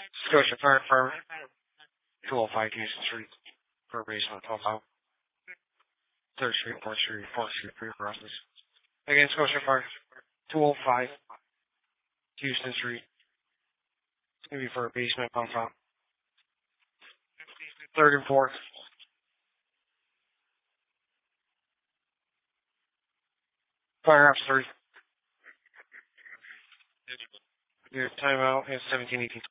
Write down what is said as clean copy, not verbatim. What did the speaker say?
Scotia Fire Department, 205 Houston Street, for basement 12 out. 3rd Street, 4th Street, 4th Street, for your crosses. Again, Scotia Fire, 205 Houston Street. It's going to be for a basement pump out. 3rd and 4th. Fire Ops 3. Your timeout is 17:18.